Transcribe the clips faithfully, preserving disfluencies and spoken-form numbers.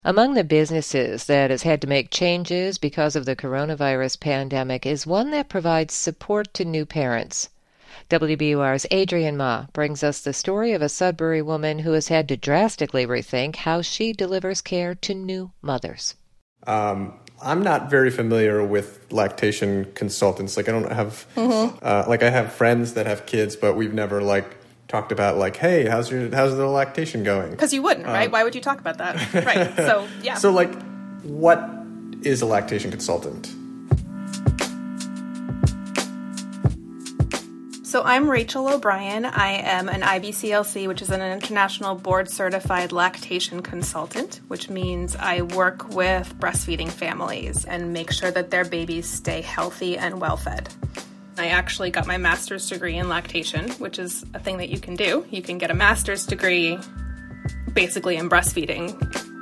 Among the businesses that has had to make changes because of the coronavirus pandemic is one that provides support to new parents. W B U R's Adrienne Ma brings us the story of a Sudbury woman who has had to drastically rethink how she delivers care to new mothers. Um, I'm not very familiar with lactation consultants. Like I don't have, mm-hmm. uh, like I have friends that have kids, but we've never like talked about like, hey, how's your how's the lactation going? Because you wouldn't, right? Um, Why would you talk about that? Right. So yeah. So like, what is a lactation consultant? So I'm Rachel O'Brien. I am an I B C L C, which is an international board-certified lactation consultant, which means I work with breastfeeding families and make sure that their babies stay healthy and well-fed. I actually got my master's degree in lactation, which is a thing that you can do. You can get a master's degree basically in breastfeeding.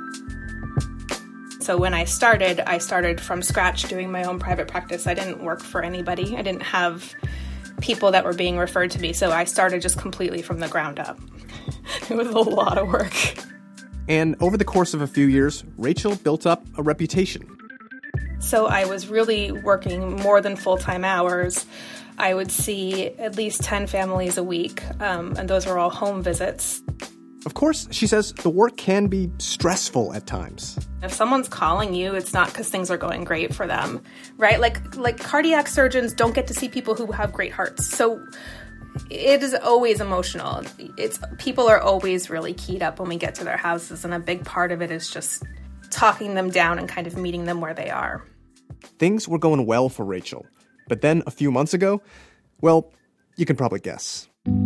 So when I started, I started from scratch doing my own private practice. I didn't work for anybody. I didn't have people that were being referred to me, so I started just completely from the ground up. It was a lot of work. And over the course of a few years, Rachel built up a reputation. So I was really working more than full-time hours. I would see at least ten families a week, um, and those were all home visits. Of course, she says the work can be stressful at times. If someone's calling you, it's not because things are going great for them, right? Like, like cardiac surgeons don't get to see people who have great hearts. So it is always emotional. It's people are always really keyed up when we get to their houses, and a big part of it is just talking them down and kind of meeting them where they are. Things were going well for Rachel. But then a few months ago, well, you can probably guess.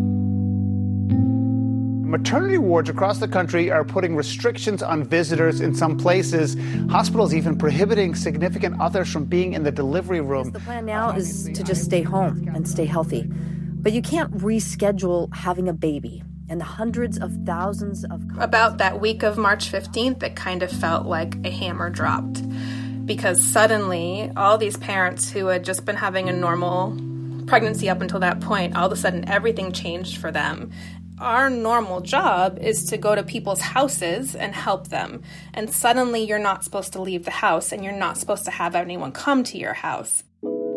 Maternity wards across the country are putting restrictions on visitors in some places. Hospitals even prohibiting significant others from being in the delivery room. The plan now is to just stay home and stay healthy. But you can't reschedule having a baby. And the hundreds of thousands of... About that week of March fifteenth, it kind of felt like a hammer dropped. Because suddenly, all these parents who had just been having a normal pregnancy up until that point, all of a sudden everything changed for them. Our normal job is to go to people's houses and help them. And suddenly you're not supposed to leave the house, and you're not supposed to have anyone come to your house.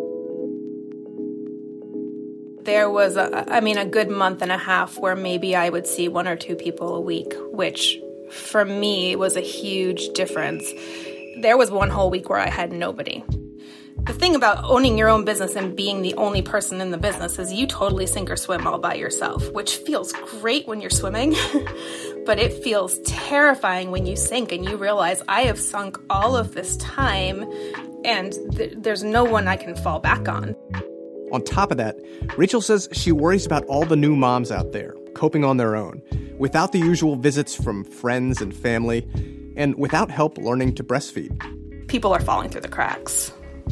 There was, a, I mean, a good month and a half where maybe I would see one or two people a week, which for me was a huge difference. There was one whole week where I had nobody. The thing about owning your own business and being the only person in the business is you totally sink or swim all by yourself, which feels great when you're swimming, but it feels terrifying when you sink and you realize I have sunk all of this time and th- there's no one I can fall back on. On top of that, Rachel says she worries about all the new moms out there coping on their own, without the usual visits from friends and family, and without help learning to breastfeed. People are falling through the cracks.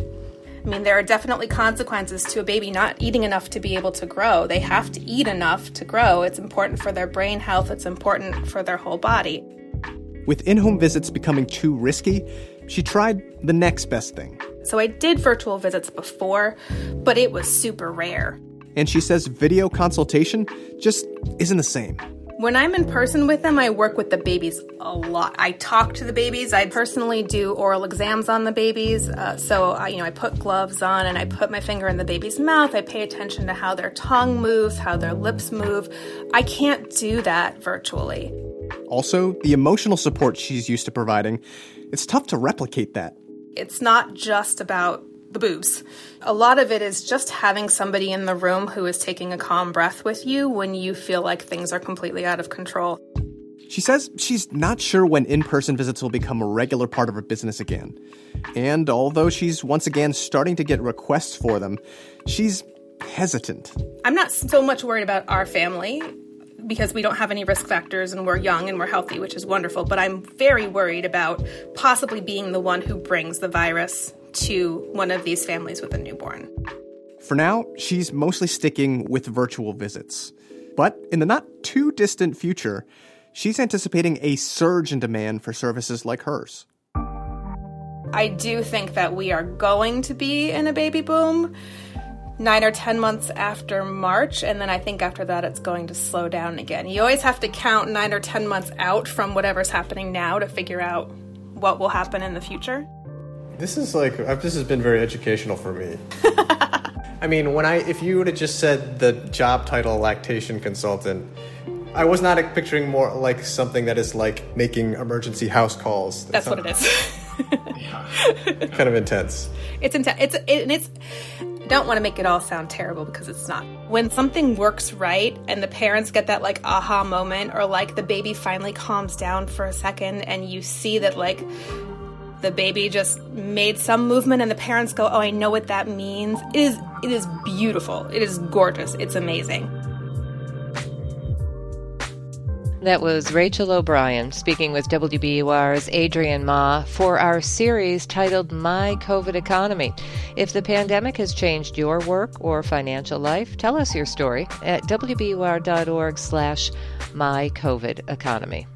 I mean, there are definitely consequences to a baby not eating enough to be able to grow. They have to eat enough to grow. It's important for their brain health. It's important for their whole body. With in-home visits becoming too risky, she tried the next best thing. So I did virtual visits before, but it was super rare. And she says video consultation just isn't the same. When I'm in person with them, I work with the babies a lot. I talk to the babies. I personally do oral exams on the babies. Uh, so, I, you know, I put gloves on and I put my finger in the baby's mouth. I pay attention to how their tongue moves, how their lips move. I can't do that virtually. Also, the emotional support she's used to providing, it's tough to replicate that. It's not just about the boobs. A lot of it is just having somebody in the room who is taking a calm breath with you when you feel like things are completely out of control. She says she's not sure when in-person visits will become a regular part of her business again. And although she's once again starting to get requests for them, she's hesitant. I'm not so much worried about our family because we don't have any risk factors and we're young and we're healthy, which is wonderful. But I'm very worried about possibly being the one who brings the virus to one of these families with a newborn. For now, she's mostly sticking with virtual visits. But in the not-too-distant future, she's anticipating a surge in demand for services like hers. I do think that we are going to be in a baby boom nine or ten months after March, and then I think after that it's going to slow down again. You always have to count nine or ten months out from whatever's happening now to figure out what will happen in the future. This is like, this has been very educational for me. I mean, when I, if you would have just said the job title lactation consultant, I was not picturing more like something that is like making emergency house calls. That's what it is. Kind of intense. It's intense. It's, it, and it's, don't want to make it all sound terrible because it's not. When something works right and the parents get that like aha moment, or like the baby finally calms down for a second and you see that like the baby just made some movement and the parents go, oh, I know what that means. It is, it is beautiful. It is gorgeous. It's amazing. That was Rachel O'Brien speaking with W B U R's Adrienne Ma for our series titled My COVID Economy. If the pandemic has changed your work or financial life, tell us your story at W B U R dot org slash My COVID Economy.